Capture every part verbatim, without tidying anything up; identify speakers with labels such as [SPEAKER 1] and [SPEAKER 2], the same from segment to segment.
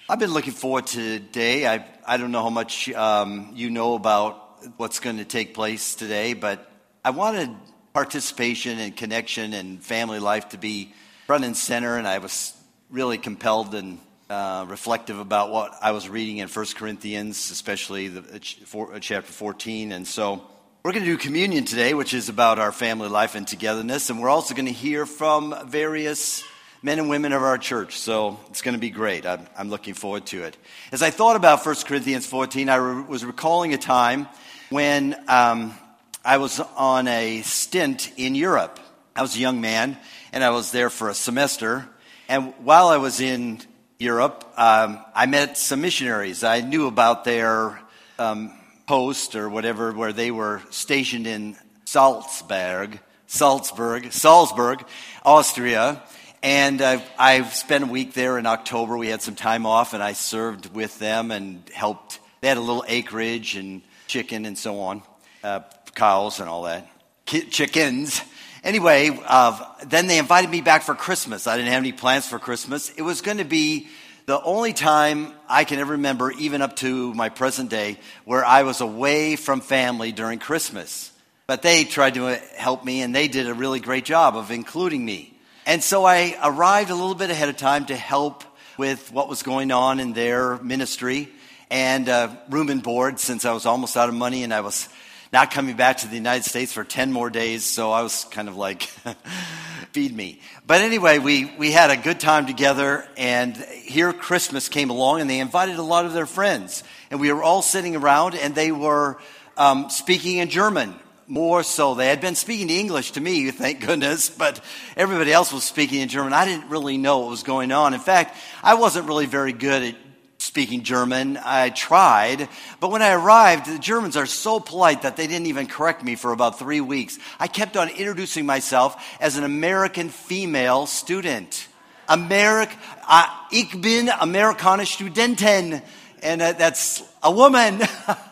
[SPEAKER 1] I've been looking forward to today. I I don't know how much um, you know about what's going to take place today, but I wanted participation and connection and family life to be front and center, and I was really compelled and uh, reflective about what I was reading in First Corinthians, especially the for, chapter fourteen. And so we're going to do communion today, which is about our family life and togetherness, and we're also going to hear from various men and women of our church, so it's going to be great. I'm, I'm looking forward to it. As I thought about First Corinthians fourteen, I re- was recalling a time when um, I was on a stint in Europe. I was a young man, and I was there for a semester. And while I was in Europe, um, I met some missionaries. I knew about their um, post or whatever, where they were stationed in Salzburg, Salzburg, Salzburg, Austria. And uh, I spent a week there in October. We had some time off, and I served with them and helped. They had a little acreage and chicken and so on, uh, cows and all that, Ki- chickens. Anyway, uh, then they invited me back for Christmas. I didn't have any plans for Christmas. It was going to be the only time I can ever remember, even up to my present day, where I was away from family during Christmas. But they tried to help me, and they did a really great job of including me. And so I arrived a little bit ahead of time to help with what was going on in their ministry and uh, room and board, since I was almost out of money and I was not coming back to the United States for ten more days. So I was kind of like, feed me. But anyway, we, we had a good time together, and here Christmas came along, and they invited a lot of their friends. And we were all sitting around, and they were um, speaking in German. More so, they had been speaking English to me, thank goodness, but everybody else was speaking in German. I didn't really know what was going on. In fact, I wasn't really very good at speaking German. I tried, but when I arrived, the Germans are so polite that they didn't even correct me for about three weeks. I kept on introducing myself as an American female student. Amerik, uh, ich bin Amerikanische Studentin. And uh, that's a woman.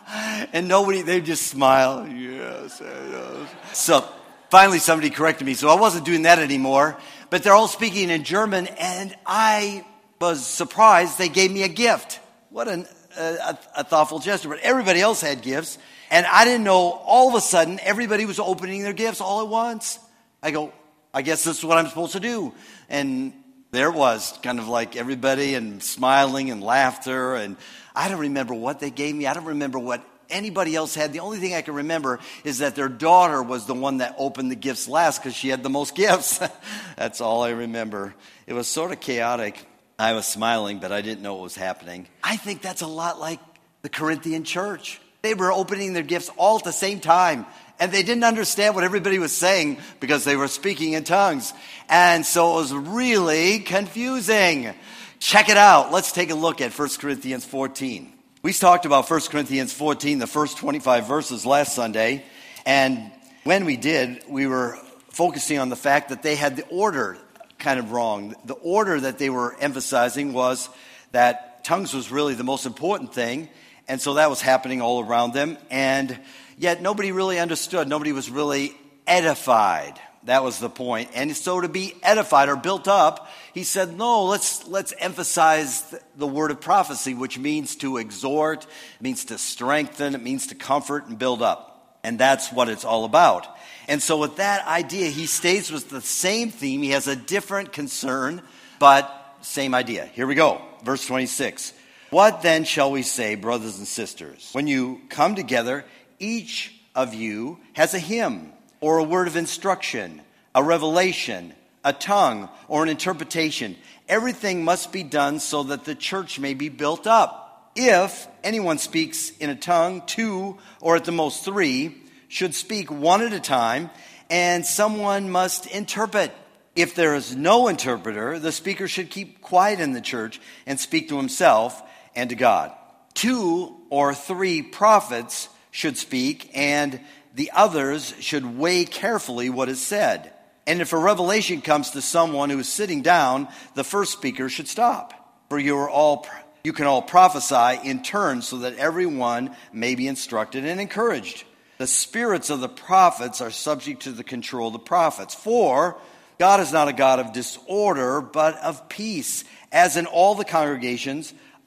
[SPEAKER 1] And nobody, they just smile. Yes, yes. So finally somebody corrected me. So I wasn't doing that anymore. But they're all speaking in German. And I was surprised they gave me a gift. What an, uh, a, a thoughtful gesture. But everybody else had gifts. And I didn't know, all of a sudden, everybody was opening their gifts all at once. I go, I guess this is what I'm supposed to do. And there it was, kind of like everybody and smiling and laughter. And I don't remember what they gave me. I don't remember what anybody else had. The only thing I can remember is that their daughter was the one that opened the gifts last because she had the most gifts. That's all I remember. It was sort of chaotic. I was smiling, but I didn't know what was happening. I think that's a lot like the Corinthian church. They were opening their gifts all at the same time. And they didn't understand what everybody was saying because they were speaking in tongues. And so it was really confusing. Check it out. Let's take a look at First Corinthians fourteen. We talked about First Corinthians fourteen, the first twenty-five verses last Sunday. And when we did, we were focusing on the fact that they had the order kind of wrong. The order that they were emphasizing was that tongues was really the most important thing. And so that was happening all around them. And yet nobody really understood. Nobody was really edified. That was the point. And so to be edified or built up, he said, no, let's let's emphasize the word of prophecy, which means to exhort, it means to strengthen, it means to comfort and build up. And that's what it's all about. And so with that idea, he stays with the same theme. He has a different concern, but same idea. Here we go. Verse twenty-six. What then shall we say, brothers and sisters? When you come together, each of you has a hymn or a word of instruction, a revelation, a tongue, or an interpretation. Everything must be done so that the church may be built up. If anyone speaks in a tongue, two or at the most three should speak one at a time, and someone must interpret. If there is no interpreter, the speaker should keep quiet in the church and speak to himself and to God. Two or three prophets should speak, and the others should weigh carefully what is said. And if a revelation comes to someone who is sitting down, the first speaker should stop. For you are all you can all prophesy in turn, so that everyone may be instructed and encouraged. The spirits of the prophets are subject to the control of the prophets. For God is not a God of disorder, but of peace, as in all the congregations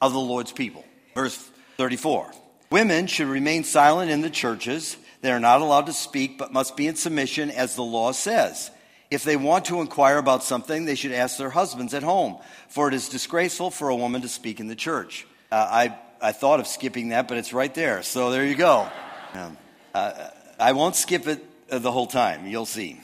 [SPEAKER 1] of the Lord's people. Verse thirty-four. Women should remain silent in the churches. They are not allowed to speak, but must be in submission, as the law says. If they want to inquire about something, they should ask their husbands at home, for it is disgraceful for a woman to speak in the church. Uh, I, I thought of skipping that, but it's right there. So there you go. Um, uh, I won't skip it uh, the whole time. You'll see.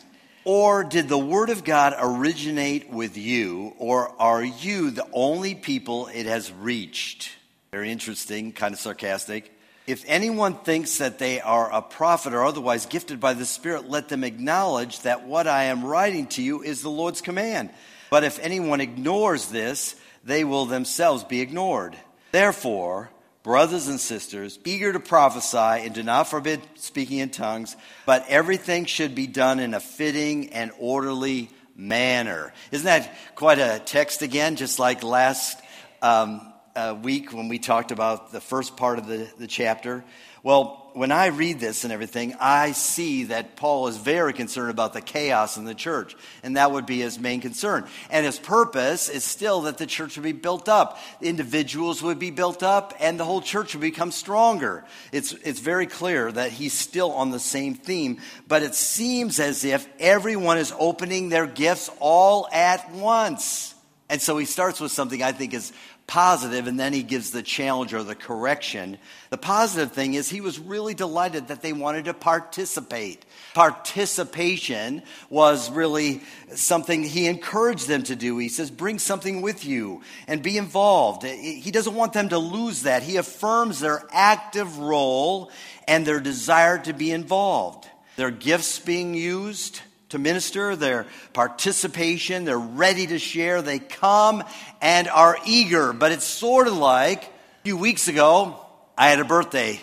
[SPEAKER 1] Or did the word of God originate with you, or are you the only people it has reached? Very interesting, kind of sarcastic. If anyone thinks that they are a prophet or otherwise gifted by the Spirit, let them acknowledge that what I am writing to you is the Lord's command. But if anyone ignores this, they will themselves be ignored. Therefore, brothers and sisters, eager to prophesy and do not forbid speaking in tongues, but everything should be done in a fitting and orderly manner. Isn't that quite a text again, just like last um Uh, week when we talked about the first part of the, the chapter? Well, when I read this and everything, I see that Paul is very concerned about the chaos in the church, and that would be his main concern. And his purpose is still that the church would be built up. Individuals would be built up, and the whole church would become stronger. It's, it's very clear that he's still on the same theme, but it seems as if everyone is opening their gifts all at once. And so he starts with something I think is positive, and then he gives the challenge or the correction. The positive thing is he was really delighted that they wanted to participate. Participation was really something he encouraged them to do. He says, bring something with you and be involved. He doesn't want them to lose that. He affirms their active role and their desire to be involved. Their gifts being used to minister, their participation, they're ready to share, they come and are eager. But it's sort of like a few weeks ago, I had a birthday.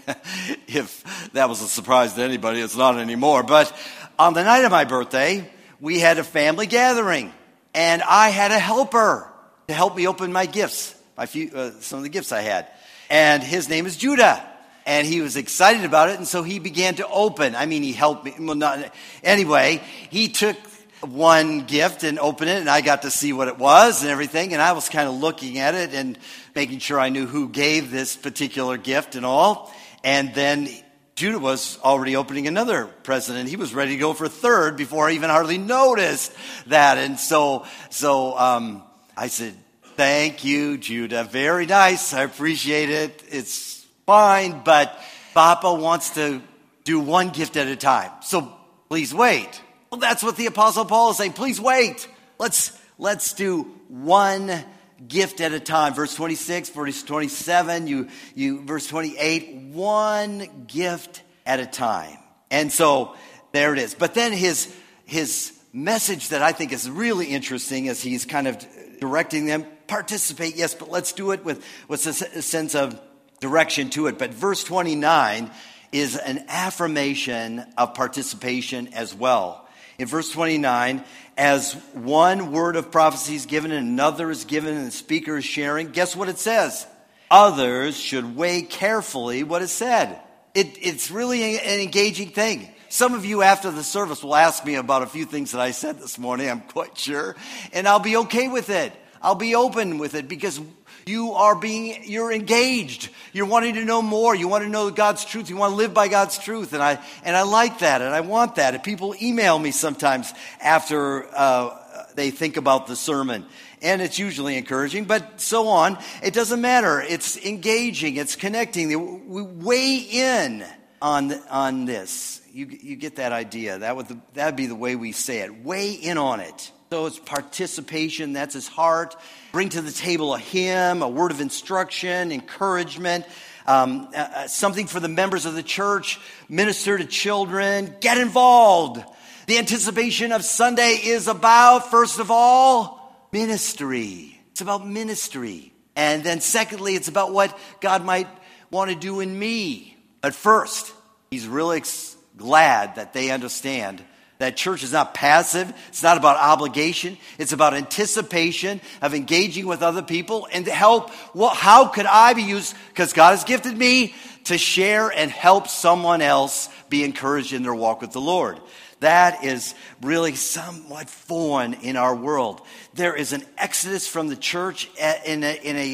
[SPEAKER 1] If that was a surprise to anybody, it's not anymore. But on the night of my birthday, we had a family gathering, and I had a helper to help me open my gifts, my few, uh, some of the gifts I had. And his name is Judah. And he was excited about it, and so he began to open. I mean, he helped me. Well, not, anyway, he took one gift and opened it, and I got to see what it was and everything. And I was kind of looking at it and making sure I knew who gave this particular gift and all. And then Judah was already opening another present, and he was ready to go for a third before I even hardly noticed that. And so, so um, I said, "Thank you, Judah. Very nice. I appreciate it. It's fine, but Papa wants to do one gift at a time. So please wait." Well, that's what the Apostle Paul is saying. Please wait. Let's let's do one gift at a time. Verse twenty-six, verse twenty-seven, you you verse twenty-eight, one gift at a time. And so there it is. But then his his message that I think is really interesting as he's kind of directing them, participate, yes, but let's do it with, with a sense of direction to it. But verse twenty-nine is an affirmation of participation as well. In verse twenty-nine, as one word of prophecy is given and another is given and the speaker is sharing, guess what it says? Others should weigh carefully what is said. It, it's really an engaging thing. Some of you after the service will ask me about a few things that I said this morning, I'm quite sure, and I'll be okay with it. I'll be open with it because you are being, you're engaged. You're wanting to know more. You want to know God's truth. You want to live by God's truth. And I, and I like that. And I want that. And people email me sometimes after uh, they think about the sermon. And it's usually encouraging, but so on. It doesn't matter. It's engaging. It's connecting. We weigh in on, on this. You, you get that idea. That would, that would be the way we say it. Weigh in on it. So it's participation, that's his heart. Bring to the table a hymn, a word of instruction, encouragement, um, uh, something for the members of the church, minister to children, get involved. The anticipation of Sunday is about, first of all, ministry. It's about ministry. And then secondly, it's about what God might want to do in me. But first, he's really ex- glad that they understand that church is not passive. It's not about obligation. It's about anticipation of engaging with other people and to help. Well, how could I be used? Because God has gifted me to share and help someone else be encouraged in their walk with the Lord. That is really somewhat foreign in our world. There is an exodus from the church in a, in a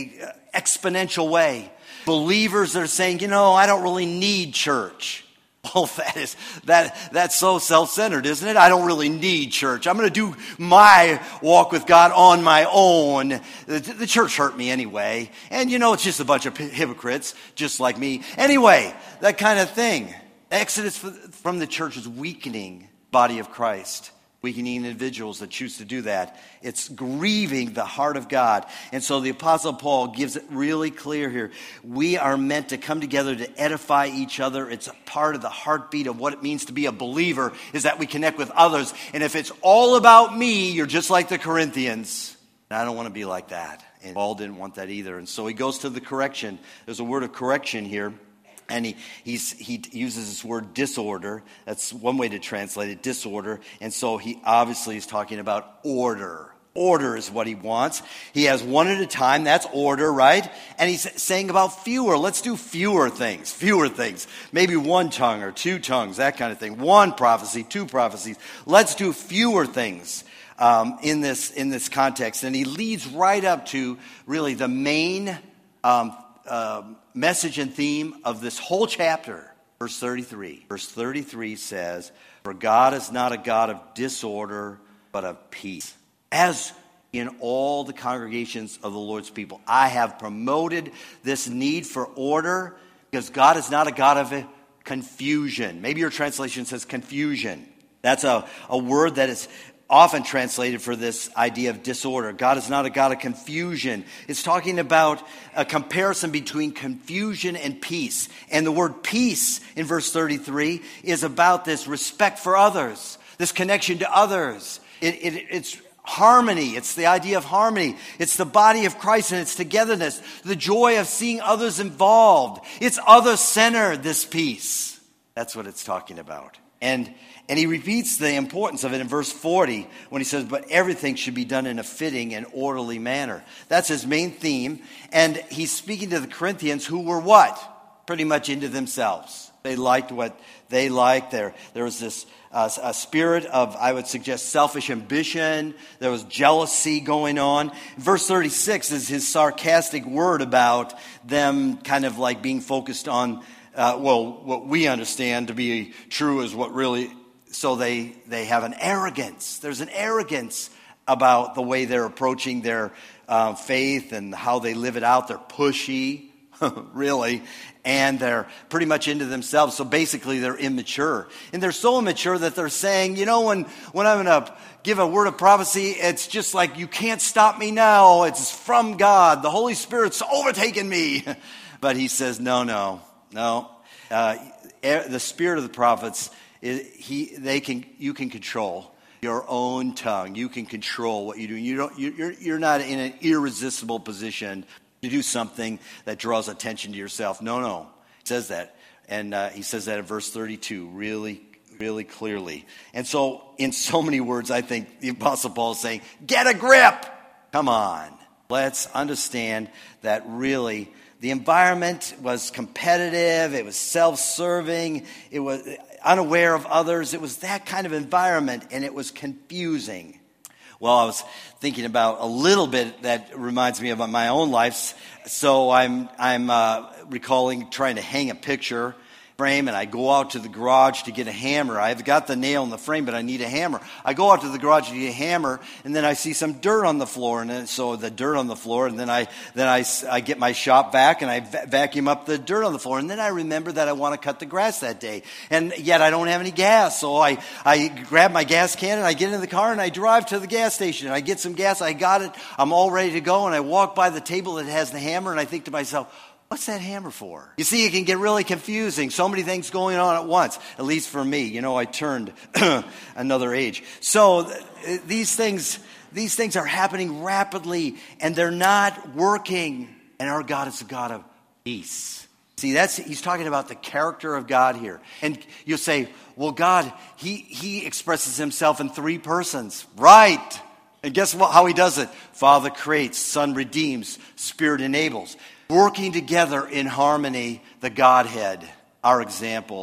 [SPEAKER 1] exponential way. Believers that are saying, you know, I don't really need church. Well, that is, that, that's so self-centered, isn't it? I don't really need church. I'm going to do my walk with God on my own. The, the church hurt me anyway. And, you know, it's just a bunch of hypocrites, just like me. Anyway, that kind of thing. Exodus from the church is weakening the body of Christ. Weakening individuals that choose to do that. It's grieving the heart of God. And so the Apostle Paul gives it really clear here. We are meant to come together to edify each other. It's a part of the heartbeat of what it means to be a believer, is that we connect with others. And if it's all about me, you're just like the Corinthians. And I don't want to be like that. And Paul didn't want that either. And so he goes to the correction. There's a word of correction here. And he he's, he uses this word disorder. That's one way to translate it, disorder. And so he obviously is talking about order. Order is what he wants. He has one at a time. That's order, right? And he's saying about fewer. Let's do fewer things. Fewer things. Maybe one tongue or two tongues, that kind of thing. One prophecy, two prophecies. Let's do fewer things um, in this in this context. And he leads right up to really the main um Uh, message and theme of this whole chapter. Verse thirty-three. Verse thirty-three says, "For God is not a God of disorder, but of peace. As in all the congregations of the Lord's people." I have promoted this need for order because God is not a God of confusion. Maybe your translation says confusion. That's a, a word that is often translated for this idea of disorder. God is not a God of confusion. It's talking about a comparison between confusion and peace. And the word peace in verse thirty-three is about this respect for others, this connection to others. It, it, it's harmony. It's the idea of harmony. It's the body of Christ and its togetherness, the joy of seeing others involved. It's other-centered, this peace. That's what it's talking about. And And he repeats the importance of it in verse forty when he says, "But everything should be done in a fitting and orderly manner." That's his main theme. And he's speaking to the Corinthians who were what? Pretty much into themselves. They liked what they liked. There, there was this uh, a spirit of, I would suggest, selfish ambition. There was jealousy going on. Verse thirty-six is his sarcastic word about them kind of like being focused on, uh, well, what we understand to be true is what really... So they, they have an arrogance. There's an arrogance about the way they're approaching their uh, faith and how they live it out. They're pushy, really, and they're pretty much into themselves. So basically they're immature. And they're so immature that they're saying, you know, when, when I'm going to give a word of prophecy, it's just like, you can't stop me now. It's from God. The Holy Spirit's overtaken me. But he says, no, no, no. Uh, the spirit of the prophets... He, they can, you can control your own tongue. You can control what you do. You don't, you're, you're not in an irresistible position to do something that draws attention to yourself. No, no. He says that. And uh, he says that in verse thirty-two really, really clearly. And so, in so many words, I think the Apostle Paul is saying, get a grip. Come on. Let's understand that really the environment was competitive. It was self-serving. It was unaware of others. It was that kind of environment, and it was confusing. Well, I was thinking about a little bit that reminds me of my own life. So I'm I'm uh, recalling trying to hang a picture frame, and I go out to the garage to get a hammer. I've got the nail in the frame, but I need a hammer. I go out to the garage to get a hammer, and then I see some dirt on the floor, and then, so the dirt on the floor, and then I then I, I get my shop vac, and I va- vacuum up the dirt on the floor, and then I remember that I want to cut the grass that day, and yet I don't have any gas, so I, I grab my gas can, and I get in the car, and I drive to the gas station, and I get some gas. I got it. I'm all ready to go, and I walk by the table that has the hammer, and I think to myself, what's that hammer for? You see, it can get really confusing. So many things going on at once, at least for me. You know, I turned another age. So th- these things, these things are happening rapidly, and they're not working. And our God is a God of peace. See, that's he's talking about the character of God here. And you'll say, well, God, he, he expresses himself in three persons. Right. And guess what? How he does it? Father creates, Son redeems, Spirit enables. Working together in harmony, the Godhead, our example,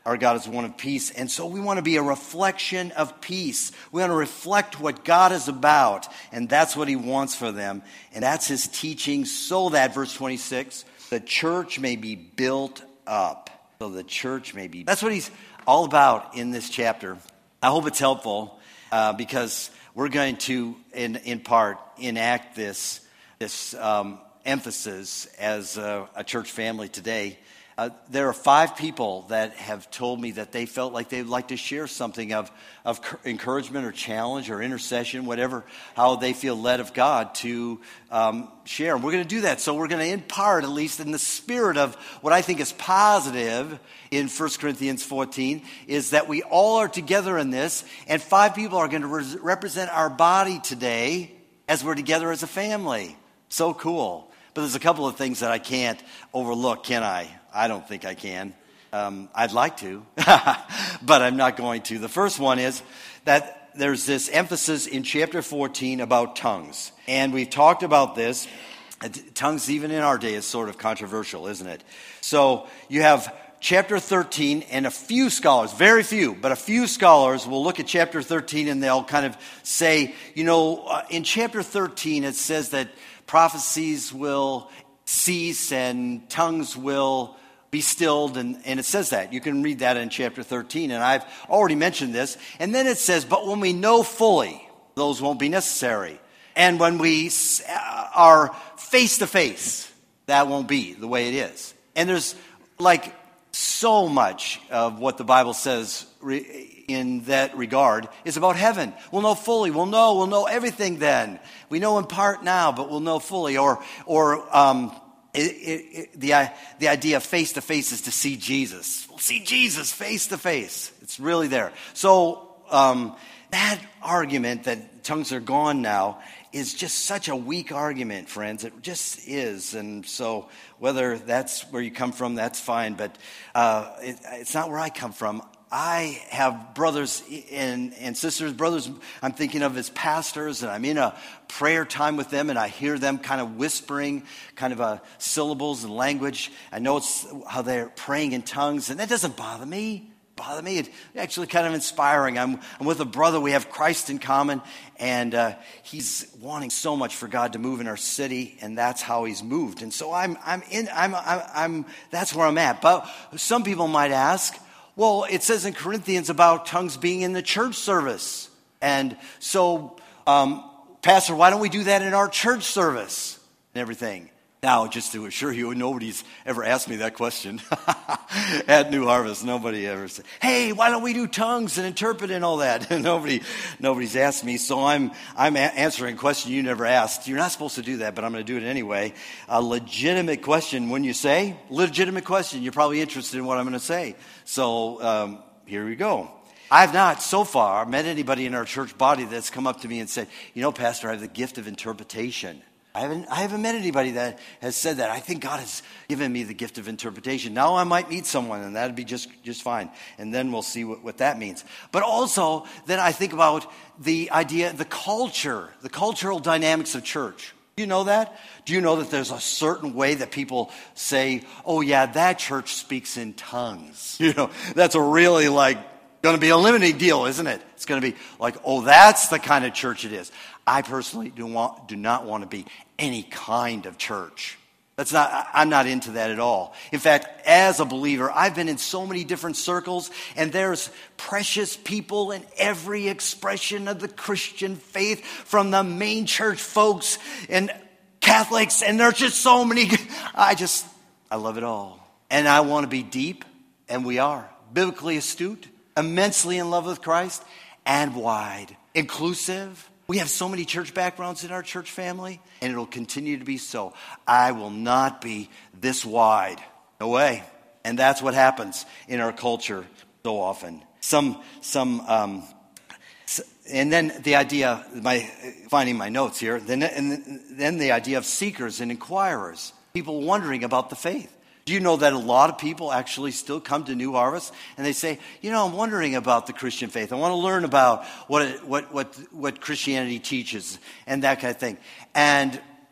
[SPEAKER 1] Our God is one of peace. And so we want to be a reflection of peace. We want to reflect what God is about. And that's what he wants for them. And that's his teaching so that, verse twenty-six, the church may be built up. So the church may be. That's what he's all about in this chapter. I hope it's helpful uh, because we're going to, in, in part, enact this, this um, emphasis as a, a church family today. Uh, there are five people that have told me that they felt like they'd like to share something of, of encouragement or challenge or intercession, whatever, how they feel led of God to um, share. And we're going to do that. So we're going to impart, at least in the spirit of what I think is positive in First Corinthians fourteen, is that we all are together in this, and five people are going to re- represent our body today as we're together as a family. So cool. But there's a couple of things that I can't overlook, can I? I don't think I can. Um, I'd like to, but I'm not going to. The first one is that there's this emphasis in chapter fourteen about tongues. And we've talked about this. Tongues, even in our day, is sort of controversial, isn't it? So you have chapter thirteen, and a few scholars, very few, but a few scholars will look at chapter thirteen and they'll kind of say, you know, uh, in chapter thirteen it says that prophecies will cease and tongues will be stilled, and, and it says that. You can read that in chapter thirteen, and I've already mentioned this. And then it says, but when we know fully, those won't be necessary. And when we are face-to-face, that won't be the way it is. And there's like so much of what the Bible says in that regard is about heaven. We'll know fully. We'll know. We'll know everything then. We know in part now, but we'll know fully. Or, or um, it, it, it, the the idea of face to face is to see Jesus. We'll see Jesus face to face. It's really there. So um, that argument that tongues are gone now is just such a weak argument, friends. It just is. And so whether that's where you come from, that's fine. But uh, it, it's not where I come from. I have brothers and, and sisters, brothers I'm thinking of as pastors, and I'm in a prayer time with them, and I hear them kind of whispering kind of a syllables and language. I know it's how they're praying in tongues, and that doesn't bother me. Bother me. It's actually kind of inspiring. I'm, I'm with a brother. We have Christ in common, and uh, he's wanting so much for God to move in our city, and that's how he's moved. And so I'm, I'm in. I'm, I'm, I'm. That's where I'm at. But some people might ask, well, it says in Corinthians about tongues being in the church service, and so, um, Pastor, why don't we do that in our church service and everything? Now, just to assure you, nobody's ever asked me that question at New Harvest. Nobody ever said, "Hey, why don't we do tongues and interpret and all that?" Nobody, nobody's asked me. So I'm, I'm a- answering a question you never asked. You're not supposed to do that, but I'm going to do it anyway. A legitimate question, when you say legitimate question, you're probably interested in what I'm going to say. So um, here we go. I've not so far met anybody in our church body that's come up to me and said, "You know, Pastor, I have the gift of interpretation." I haven't, I haven't met anybody that has said that. I think God has given me the gift of interpretation. Now I might meet someone, and that'd be just, just fine. And then we'll see what, what that means. But also, then I think about the idea, the culture, the cultural dynamics of church. Do you know that? Do you know that there's a certain way that people say, "Oh yeah, that church speaks in tongues"? You know, that's a really like going to be a limiting deal, isn't it? It's going to be like, oh, that's the kind of church it is. I personally do want, do not want to be any kind of church. That's not, I'm not into that at all. In fact, as a believer, I've been in so many different circles, and there's precious people in every expression of the Christian faith, from the main church folks and Catholics, and there's just so many. I just, I love it all. And I want to be deep, and we are, biblically astute, immensely in love with Christ, and wide, inclusive. We have so many church backgrounds in our church family, and it'll continue to be so. I will not be this wide. No way. And that's what happens in our culture so often. Some, some, um, and then the idea, my finding my notes here, then, and then the idea of seekers and inquirers, people wondering about the faith. Do you know that a lot of people actually still come to New Harvest and they say, you know, I'm wondering about the Christian faith. I want to learn about what it, what what what Christianity teaches and that kind of thing. And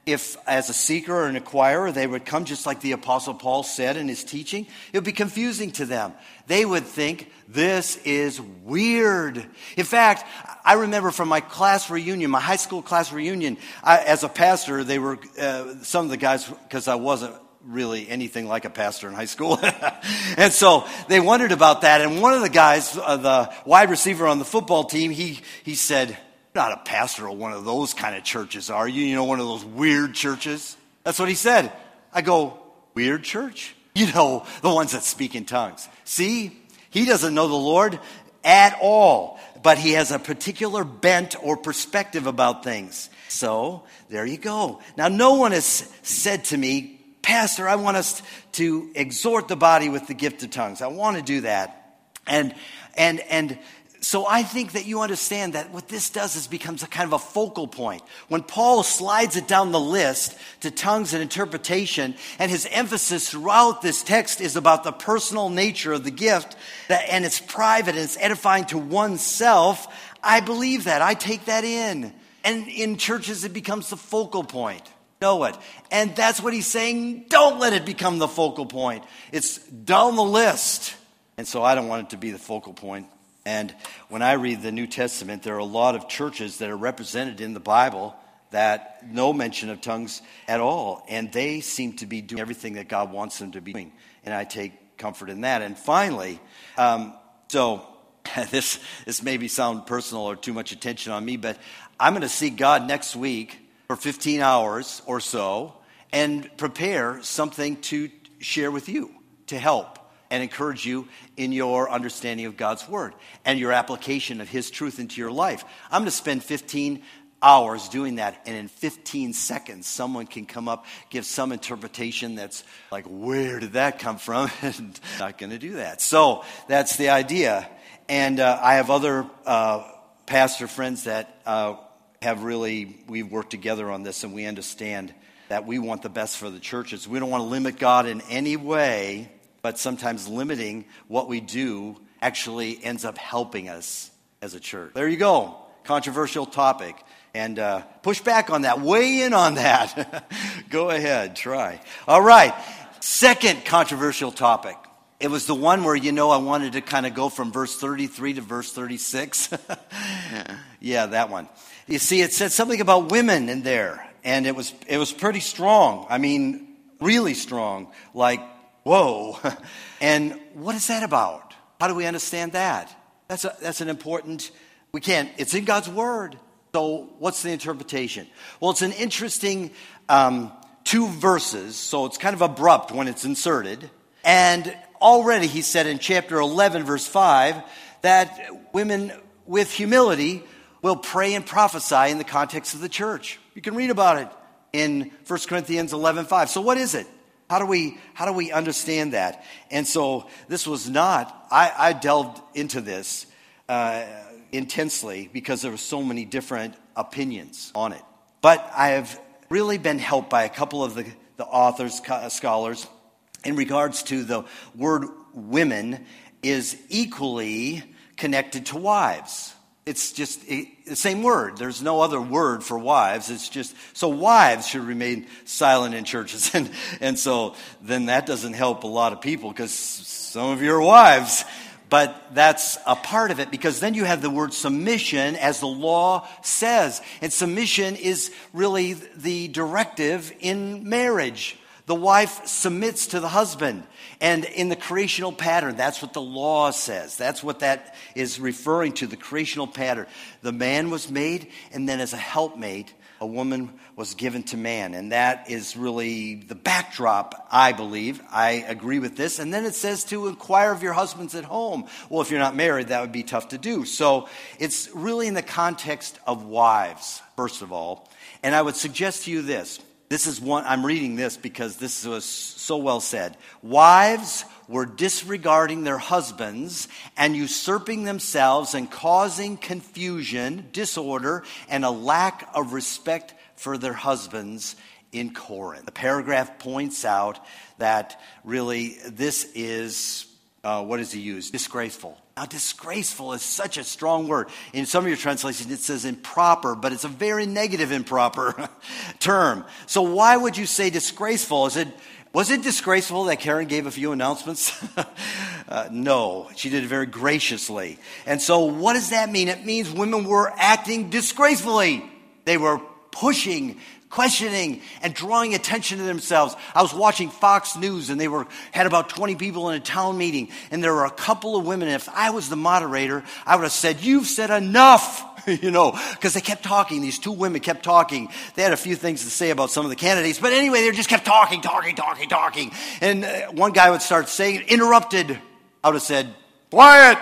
[SPEAKER 1] if as a seeker or an acquirer, they would come just like the Apostle Paul said in his teaching, it would be confusing to them. They would think, this is weird. In fact, I remember from my class reunion, my high school class reunion, I, as a pastor, they were, uh, some of the guys, because I wasn't really anything like a pastor in high school. And so they wondered about that. And one of the guys, uh, the wide receiver on the football team, he he said, not a pastor of one of those kind of churches, are you? You know, one of those weird churches? That's what he said. I go, weird church? You know, the ones that speak in tongues. See, he doesn't know the Lord at all, but he has a particular bent or perspective about things. So, there you go. Now, no one has said to me, Pastor, I want us to exhort the body with the gift of tongues. I want to do that. And, and, and, So I think that you understand that what this does is becomes a kind of a focal point. When Paul slides it down the list to tongues and interpretation, and his emphasis throughout this text is about the personal nature of the gift, that, and it's private and it's edifying to oneself, I believe that. I take that in. And in churches, it becomes the focal point. Know it. And that's what he's saying. Don't let it become the focal point. It's down the list. And so I don't want it to be the focal point. And when I read the New Testament, there are a lot of churches that are represented in the Bible that no mention of tongues at all. And they seem to be doing everything that God wants them to be doing. And I take comfort in that. And finally, um, so this, this maybe sound personal or too much attention on me, but I'm going to see God next week for fifteen hours or so and prepare something to share with you to help and encourage you in your understanding of God's Word and your application of His truth into your life. I'm going to spend fifteen hours doing that, and in fifteen seconds, someone can come up, give some interpretation that's like, where did that come from? And I'm not going to do that. So that's the idea. And uh, I have other uh, pastor friends that uh, have really, we've worked together on this, and we understand that we want the best for the churches. We don't want to limit God in any way, but sometimes limiting what we do actually ends up helping us as a church. There you go. Controversial topic. And uh, push back on that. Weigh in on that. Go ahead. Try. All right. Second controversial topic. It was the one where, you know, I wanted to kind of go from verse thirty-three to verse thirty-six. Yeah, that one. You see, it said something about women in there. And it was it was pretty strong. I mean, really strong. Like, whoa. And what is that about? How do we understand that? That's a, that's an important, we can't, it's in God's Word. So what's the interpretation? Well, it's an interesting um, two verses, so it's kind of abrupt when it's inserted. And already he said in chapter eleven, verse five, that women with humility will pray and prophesy in the context of the church. You can read about it in First Corinthians eleven five. So what is it? How do we how do we understand that? And so this was not, I, I delved into this uh, intensely because there were so many different opinions on it. But I have really been helped by a couple of the, the authors, scholars, in regards to the word women is equally connected to wives. It's just a, the same word. There's no other word for wives. It's just, so wives should remain silent in churches. And, and so then that doesn't help a lot of people because some of you are wives. But that's a part of it because then you have the word submission as the law says. And submission is really the directive in marriage. The wife submits to the husband. And in the creational pattern, that's what the law says. That's what that is referring to, the creational pattern. The man was made, and then as a helpmate, a woman was given to man. And that is really the backdrop, I believe. I agree with this. And then it says to inquire of your husbands at home. Well, if you're not married, that would be tough to do. So it's really in the context of wives, first of all. And I would suggest to you this. This is one, I'm reading this because this was so well said. Wives were disregarding their husbands and usurping themselves and causing confusion, disorder, and a lack of respect for their husbands in Corinth. The paragraph points out that really this is, uh, what does he use? Disgraceful. Now, disgraceful is such a strong word. In some of your translations, it says improper, but it's a very negative improper term. So why would you say disgraceful? Is it Was it disgraceful that Karen gave a few announcements? uh, no, she did it very graciously. And so what does that mean? It means women were acting disgracefully. They were pushing, questioning, and drawing attention to themselves. I was watching Fox News, and they were had about twenty people in a town meeting, and there were a couple of women. And if I was the moderator, I would have said, "You've said enough." You know, because they kept talking. These two women kept talking. They had a few things to say about some of the candidates. But anyway, they just kept talking, talking, talking, talking. And uh, one guy would start saying, interrupted. I would have said, quiet.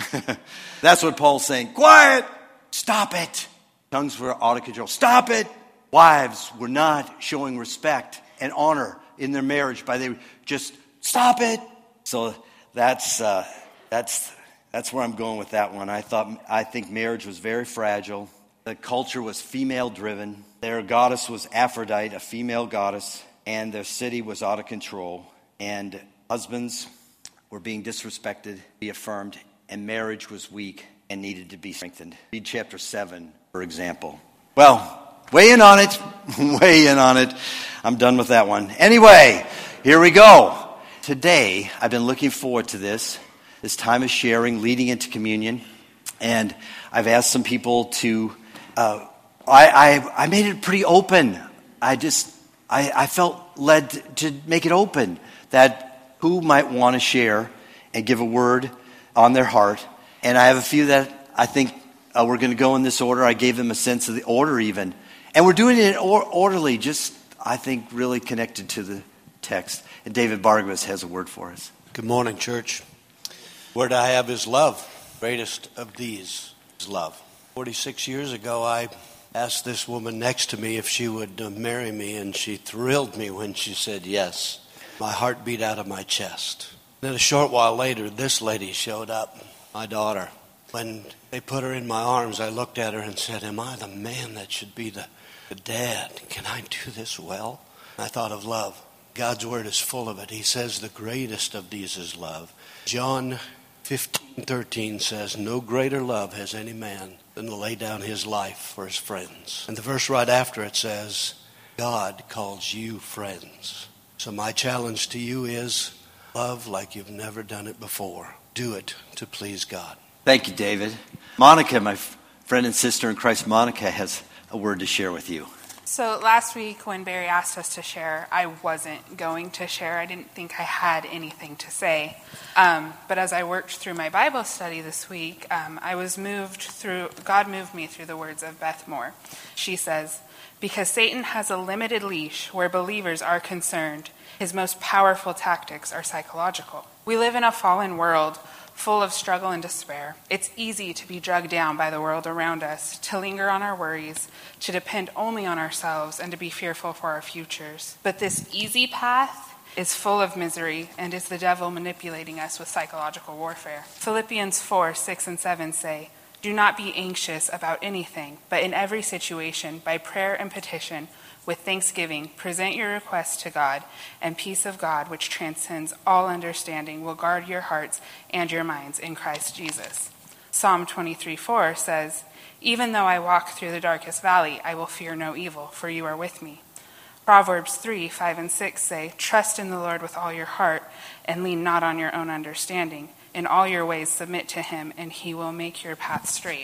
[SPEAKER 1] That's what Paul's saying. Quiet. Stop it. Tongues were out of control. Stop it. Wives were not showing respect and honor in their marriage by they just stop it. So that's uh, that's... That's where I'm going with that one. I thought, I think marriage was very fragile. The culture was female-driven. Their goddess was Aphrodite, a female goddess, and their city was out of control. And husbands were being disrespected, be affirmed, and marriage was weak and needed to be strengthened. Read chapter seven, for example. Well, weigh in on it. Weigh in on it. I'm done with that one. Anyway, here we go. Today, I've been looking forward to this. This time of sharing, leading into communion. And I've asked some people to, uh, I, I I made it pretty open. I just, I, I felt led to make it open, that who might want to share and give a word on their heart. And I have a few that I think uh, we're going to go in this order. I gave them a sense of the order even. And we're doing it or- orderly, just, I think, really connected to the text. And David Bargabas has a word for us.
[SPEAKER 2] Good morning, church. Word I have is love. Greatest of these is love. forty-six years ago, I asked this woman next to me if she would uh, marry me, and she thrilled me when she said yes. My heart beat out of my chest. Then a short while later, this lady showed up, my daughter. When they put her in my arms, I looked at her and said, am I the man that should be the, the dad? Can I do this well? I thought of love. God's word is full of it. He says the greatest of these is love. John fifteen thirteen says, no greater love has any man than to lay down his life for his friends. And the verse right after it says, God calls you friends. So my challenge to you is love like you've never done it before. Do it to please God.
[SPEAKER 1] Thank you, David. Monica, my f- friend and sister in Christ, Monica has a word to share with you.
[SPEAKER 3] So last week when Barry asked us to share, I wasn't going to share. I didn't think I had anything to say. Um, but as I worked through my Bible study this week, um, I was moved through, God moved me through the words of Beth Moore. She says, because Satan has a limited leash where believers are concerned, his most powerful tactics are psychological. We live in a fallen world full of struggle and despair. It's easy to be drugged down by the world around us, to linger on our worries, to depend only on ourselves, and to be fearful for our futures. But this easy path is full of misery and is the devil manipulating us with psychological warfare. Philippians four, six, and seven say, do not be anxious about anything, but in every situation, by prayer and petition, with thanksgiving, present your requests to God, and peace of God, which transcends all understanding, will guard your hearts and your minds in Christ Jesus. Psalm twenty-three four says, even though I walk through the darkest valley, I will fear no evil, for you are with me. Proverbs three, five, and six say, trust in the Lord with all your heart, and lean not on your own understanding. In all your ways submit to him, and he will make your path straight.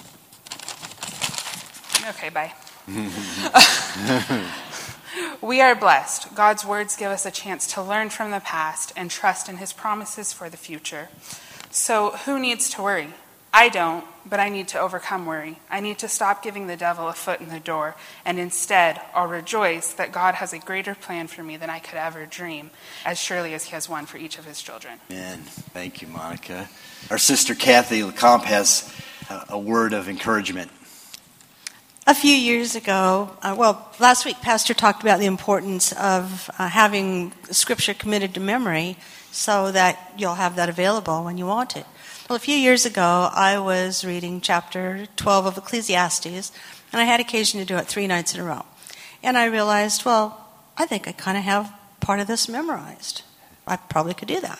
[SPEAKER 3] Okay, bye. We are blessed. God's words give us a chance to learn from the past and trust in his promises for the future. So who needs to worry? I don't, but I need to overcome worry. I need to stop giving the devil a foot in the door, and instead I'll rejoice that God has a greater plan for me than I could ever dream, as surely as he has one for each of his children.
[SPEAKER 1] Amen. Thank you, Monica. Our sister Kathy LeComp has a, a word of encouragement.
[SPEAKER 4] A few years ago, uh, well, last week Pastor talked about the importance of uh, having Scripture committed to memory so that you'll have that available when you want it. Well, a few years ago, I was reading chapter twelve of Ecclesiastes, and I had occasion to do it three nights in a row. And I realized, well, I think I kind of have part of this memorized. I probably could do that.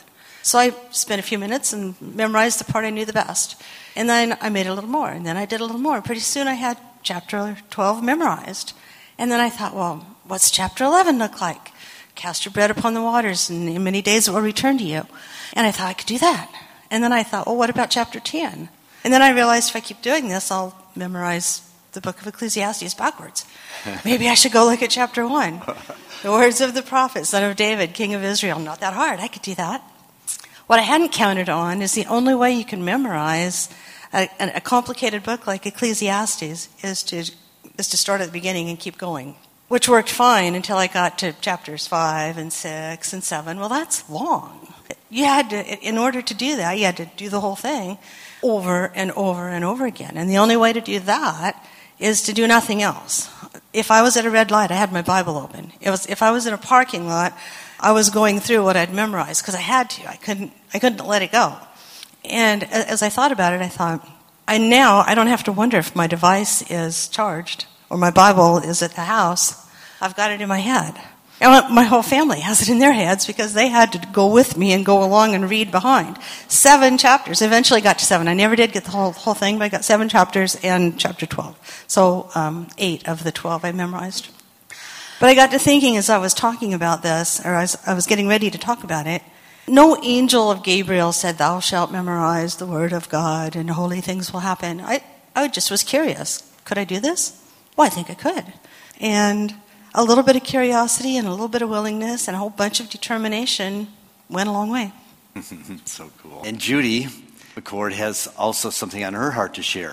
[SPEAKER 4] So I spent a few minutes and memorized the part I knew the best. And then I made a little more, and then I did a little more. Pretty soon I had chapter twelve memorized. And then I thought, well, what's chapter eleven look like? Cast your bread upon the waters, and in many days it will return to you. And I thought I could do that. And then I thought, well, what about chapter ten? And then I realized if I keep doing this, I'll memorize the book of Ecclesiastes backwards. Maybe I should go look at chapter one. The words of the prophet, son of David, king of Israel. Not that hard. I could do that. What I hadn't counted on is the only way you can memorize a, a complicated book like Ecclesiastes is to is to start at the beginning and keep going, which worked fine until I got to chapters five and six and seven. Well, that's long. You had to, in order to do that, you had to do the whole thing over and over and over again. And the only way to do that is to do nothing else. If I was at a red light, I had my Bible open. It was, if I was in a parking lot, I was going through what I'd memorized because I had to. I couldn't, I couldn't let it go. And as I thought about it, I thought, I now I don't have to wonder if my device is charged or my Bible is at the house. I've got it in my head. And my whole family has it in their heads because they had to go with me and go along and read behind. Seven chapters. Eventually got to seven. I never did get the whole whole thing, but I got seven chapters and chapter twelve. So um, eight of the twelve I memorized. But I got to thinking as I was talking about this, or as I was getting ready to talk about it, no angel of Gabriel said, thou shalt memorize the word of God and holy things will happen. I, I just was curious. Could I do this? Well, I think I could. And a little bit of curiosity and a little bit of willingness and a whole bunch of determination went a long way.
[SPEAKER 1] So cool. And Judy McCord has also something on her heart to share.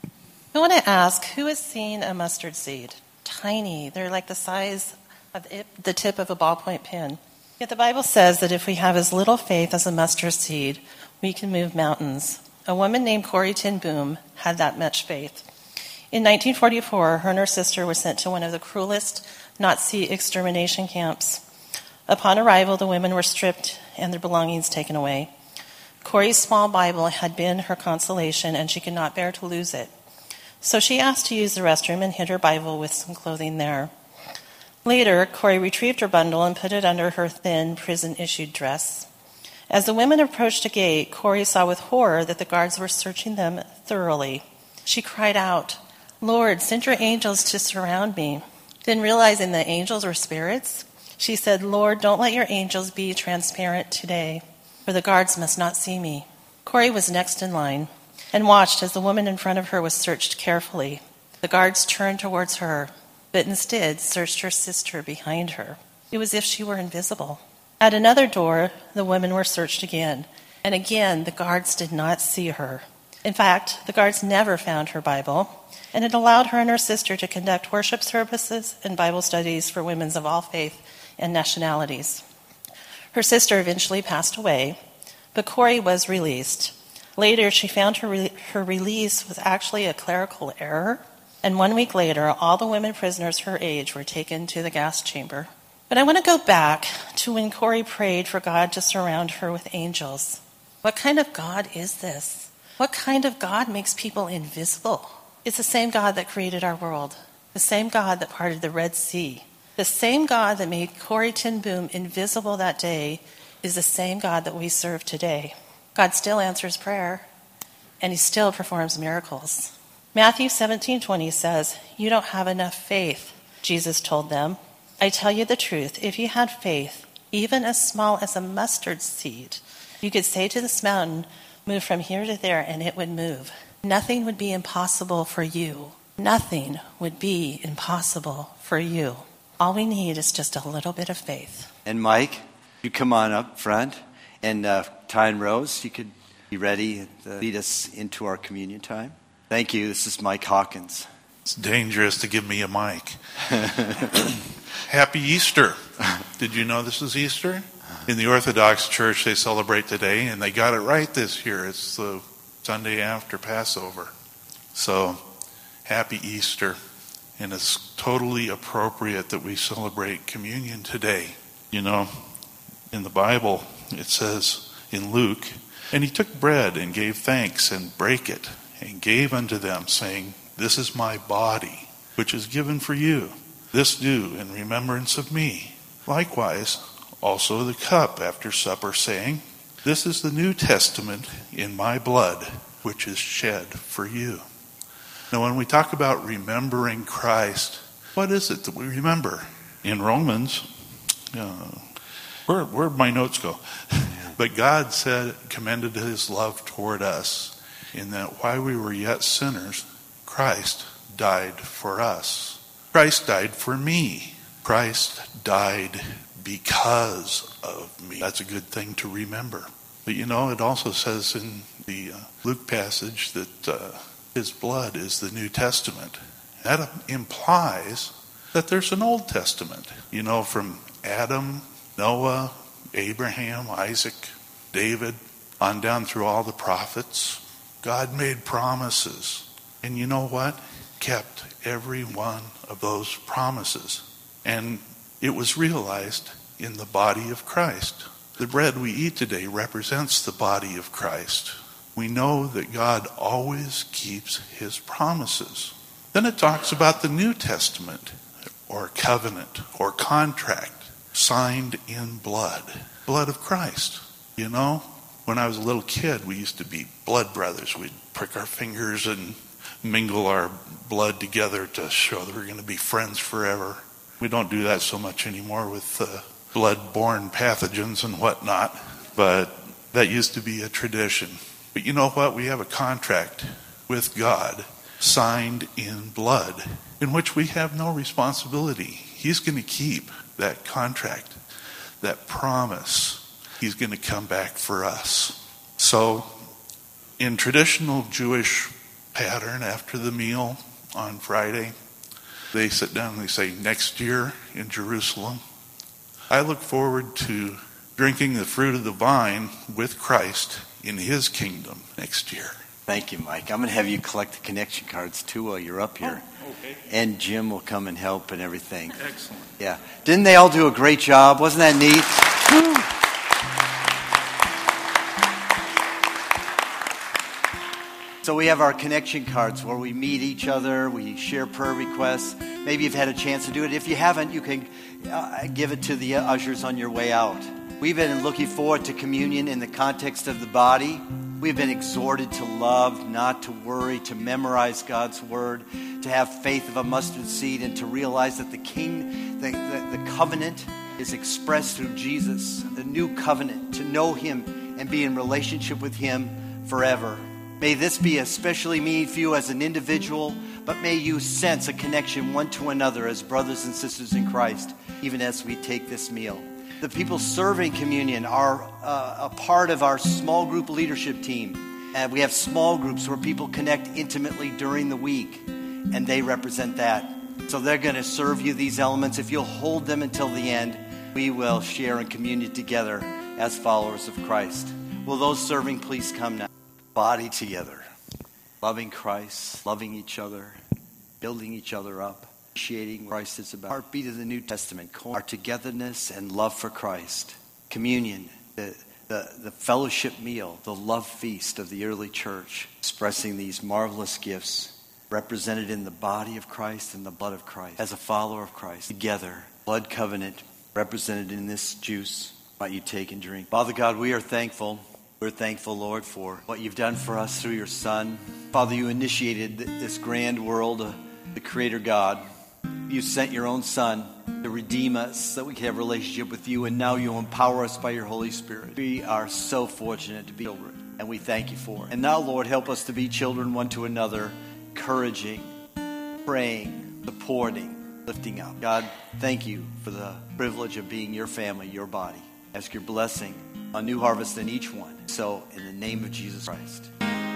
[SPEAKER 5] I want to ask, who has seen a mustard seed? Tiny. They're like the size of the tip of a ballpoint pen. Yet the Bible says that if we have as little faith as a mustard seed, we can move mountains. A woman named Corrie ten Boom had that much faith. In nineteen forty-four, her and her sister were sent to one of the cruelest Nazi extermination camps. Upon arrival, the women were stripped and their belongings taken away. Corrie's small Bible had been her consolation, and she could not bear to lose it. So she asked to use the restroom and hid her Bible with some clothing there. Later, Corrie retrieved her bundle and put it under her thin, prison-issued dress. As the women approached a gate, Corrie saw with horror that the guards were searching them thoroughly. She cried out, Lord, send your angels to surround me. Then realizing that angels were spirits, she said, Lord, don't let your angels be transparent today, for the guards must not see me. Corrie was next in line and watched as the woman in front of her was searched carefully. The guards turned towards her, but instead searched her sister behind her. It was as if she were invisible. At another door, the women were searched again, and again the guards did not see her. In fact, the guards never found her Bible, and it allowed her and her sister to conduct worship services and Bible studies for women of all faith and nationalities. Her sister eventually passed away, but Corrie was released. Later, she found her, re- her release was actually a clerical error, and one week later, all the women prisoners her age were taken to the gas chamber. But I want to go back to when Corrie prayed for God to surround her with angels. What kind of God is this? What kind of God makes people invisible? It's the same God that created our world, the same God that parted the Red Sea, the same God that made Corrie ten Boom invisible that day is the same God that we serve today. God still answers prayer, and he still performs miracles. Matthew seventeen twenty says, you don't have enough faith, Jesus told them. I tell you the truth, if you had faith, even as small as a mustard seed, you could say to this mountain, move from here to there, and it would move. Nothing would be impossible for you. Nothing would be impossible for you. All we need is just a little bit of faith.
[SPEAKER 1] And Mike, you come on up front. And uh, Ty and Rose, you could be ready to lead us into our communion time. Thank you. This is Mike Hawkins.
[SPEAKER 6] It's dangerous to give me a mic. Happy Easter. Did you know this is Easter? In the Orthodox Church, they celebrate today, and they got it right this year. It's the Sunday after Passover. So, happy Easter. And it's totally appropriate that we celebrate communion today. You know, in the Bible, it says in Luke, and he took bread and gave thanks and brake it and gave unto them, saying, this is my body, which is given for you. This do in remembrance of me. Likewise, also the cup after supper, saying, This is the New Testament in my blood, which is shed for you. Now, when we talk about remembering Christ, what is it that we remember? In Romans, uh, where, where'd my notes go? But God said, commended his love toward us, in that while we were yet sinners, Christ died for us. Christ died for me. Christ died because of me. That's a good thing to remember. But you know, it also says in the uh, Luke passage that uh, his blood is the New Testament. That implies that there's an Old Testament. You know, from Adam, Noah, Abraham, Isaac, David, on down through all the prophets. God made promises. And you know what? Kept every one of those promises. And it was realized in the body of Christ. The bread we eat today represents the body of Christ. We know that God always keeps his promises. Then it talks about the New Testament, or covenant, or contract, signed in blood. Blood of Christ. You know, when I was a little kid, we used to be blood brothers. We'd prick our fingers and mingle our blood together to show that we're going to be friends forever. We don't do that so much anymore with uh, blood-borne pathogens and whatnot, but that used to be a tradition. But you know what? We have a contract with God signed in blood, in which we have no responsibility. He's going to keep that contract, that promise. He's going to come back for us. So, in traditional Jewish pattern, after the meal on Friday, they sit down and they say, next year in Jerusalem, I look forward to drinking the fruit of the vine with Christ in his kingdom next year.
[SPEAKER 1] Thank you, Mike. I'm going to have you collect the connection cards too while you're up here.
[SPEAKER 6] Oh, okay.
[SPEAKER 1] And Jim will come and help and everything.
[SPEAKER 6] Excellent.
[SPEAKER 1] Yeah. Didn't they all do a great job? Wasn't that neat? Woo. So we have our connection cards where we meet each other, we share prayer requests. Maybe you've had a chance to do it. If you haven't, you can uh, give it to the ushers on your way out. We've been looking forward to communion in the context of the body. We've been exhorted to love, not to worry, to memorize God's word, to have faith of a mustard seed, and to realize that the king, the, the, the covenant is expressed through Jesus, the new covenant, to know him and be in relationship with him forever. May this be especially meaningful for you as an individual, but may you sense a connection one to another as brothers and sisters in Christ, even as we take this meal. The people serving communion are uh, a part of our small group leadership team. And we have small groups where people connect intimately during the week, and they represent that. So they're going to serve you these elements. If you'll hold them until the end, we will share in communion together as followers of Christ. Will those serving please come now? Body together, loving Christ, loving each other, building each other up, appreciating what Christ is about. Heartbeat of the New Testament, our togetherness and love for Christ. Communion, the, the, the fellowship meal, the love feast of the early church, expressing these marvelous gifts represented in the body of Christ and the blood of Christ. As a follower of Christ, together, blood covenant represented in this juice. Might you take and drink. Father God, we are thankful. We're thankful, Lord, for what you've done for us through your Son. Father, you initiated this grand world, uh, the Creator God. You sent your own Son to redeem us so that we can have a relationship with you, and now you empower us by your Holy Spirit. We are so fortunate to be children, and we thank you for it. And now, Lord, help us to be children one to another, encouraging, praying, supporting, lifting up. God, thank you for the privilege of being your family, your body. Ask your blessing on New Harvest in each one. So, in the name of Jesus Christ.